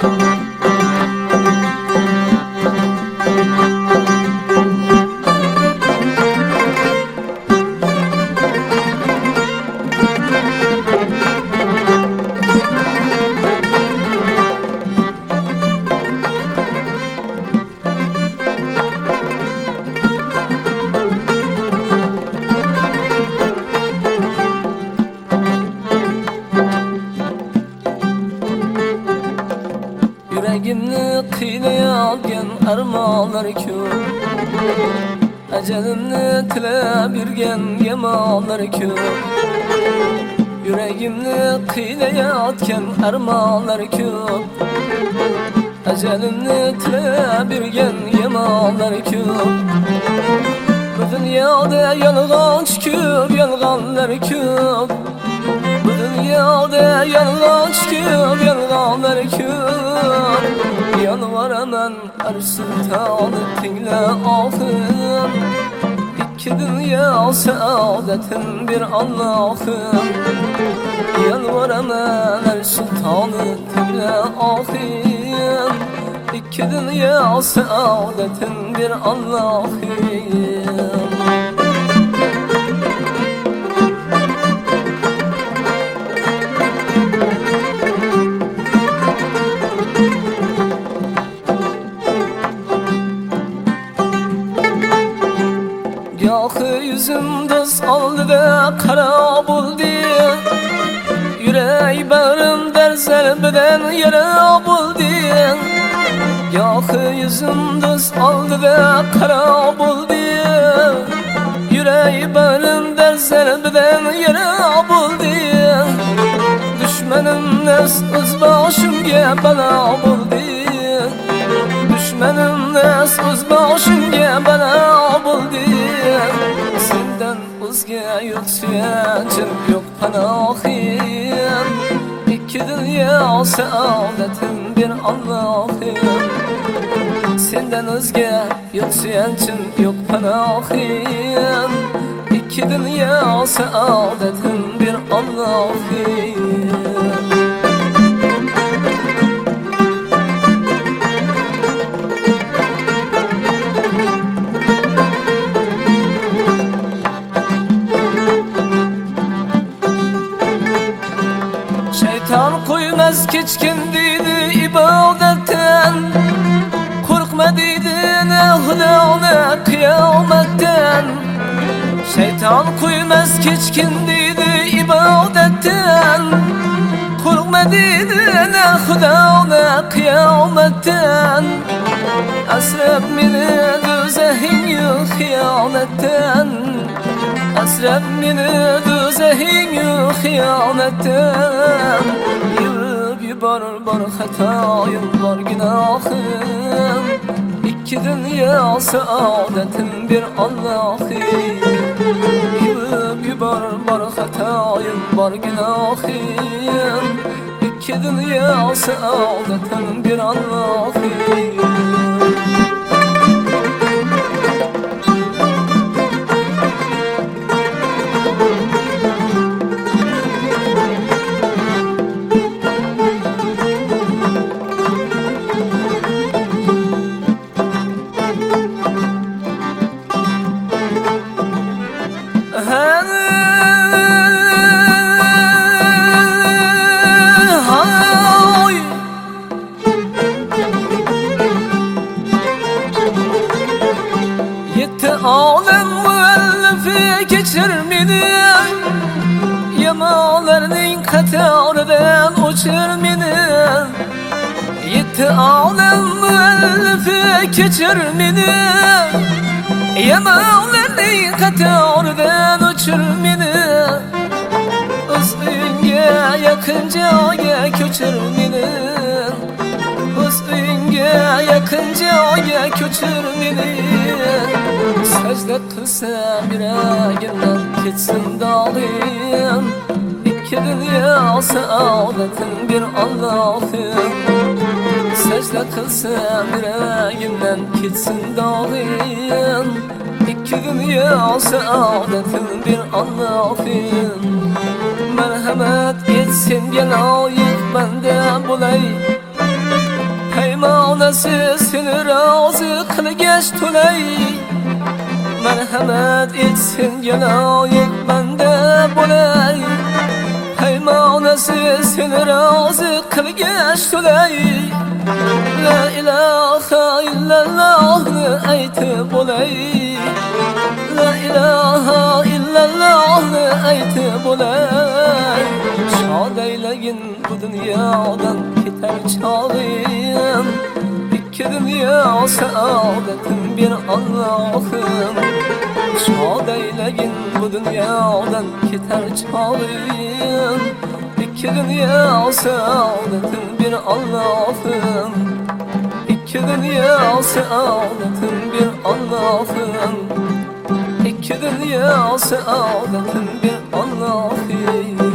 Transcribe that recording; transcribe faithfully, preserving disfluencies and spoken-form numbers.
Yüreğimni qiynayotgan armonlar ko'p, ajalimni tilab yurgan yamonlar ko'p. Yüreğimni qiynayotgan armonlar ko'p, ajalimni tilab yurgan yamonlar ko'p. Bu dunyoda yolg'onchi ko'p, yolg'onlar ko'p. Bu dunyoda yolg'onchi ko'p, yolg'onlar ko'p. Yalvaraman her sultanı tingla ahım, İki dünya saadetin bir Allah'ım. Yalvaraman her sultanı tingla ahım, İki dünya saadetin bir Allah'ım. Yağı yüzüm dost aldı ve kara buldu, yüreği bağrım derselbeden yara buldu. Yağı yüzüm dost aldı ve kara buldu, yüreği bağrım derselbeden yara buldu. Düşmenim nes öz başımga bela buldu, düşmenim nes öz başımga bela buldu. Senden o'zga yok suyanchim, yok panohim, İki dünya saadetin bir Allah'ım. Senden o'zga yok suyanchim, yok panohim, İki dünya saadetin bir Allah'ım. Şeytan koymaz keçkin deydi ibadetten, korkma deydi ne huda ne kıyametten. Şeytan koymaz keçkin deydi ibadetten, korkma deydi ne huda ne kıyametten. Asrab meni do'zaxing xiyonetten, asrab meni do'zaxing xiyonetten. Yuvib yuborur bor xatoyim, bor gunohim, İki dünya saadetin bir Allah'ım. Yuvib yuborur bor xatoyim, bor gunohim, İki dünya saadetin bir Allah'ım. Yetti alem müellifi geçir beni, yamalarının katarından uçur beni. Yetti alem müellifi geçir beni, yamalarının katarından uçur beni. Öz uyunga yakınca köçür beni, öz uyunga yakınca köçür beni. Secde kılsam yüreğimden ketsin dağım, İki dünya saadetin bir Allah'ım. Secde kılsam yüreğimden ketsin dağım, İki dünya saadetin bir Allah'ım. Merhamet etsin gel ayık bende bulay, onası seni razı kılgeç tulay merhamet etsin gelayik bende bulay peymanesi seni razı kılgeç tulay la ilahe illallah'ını aytib bulay la ilahe illallah'ını aytib bulay şad eylegin bu dünyadan keter çağlayım iki dünya saadetim bir Allah'ım şad eylegin bu dünyadan keter çağlayım iki dünya saadetim bir Allah'ım iki dünya saadetim bir Allah'ım iki dünya saadetim bir Allah'ım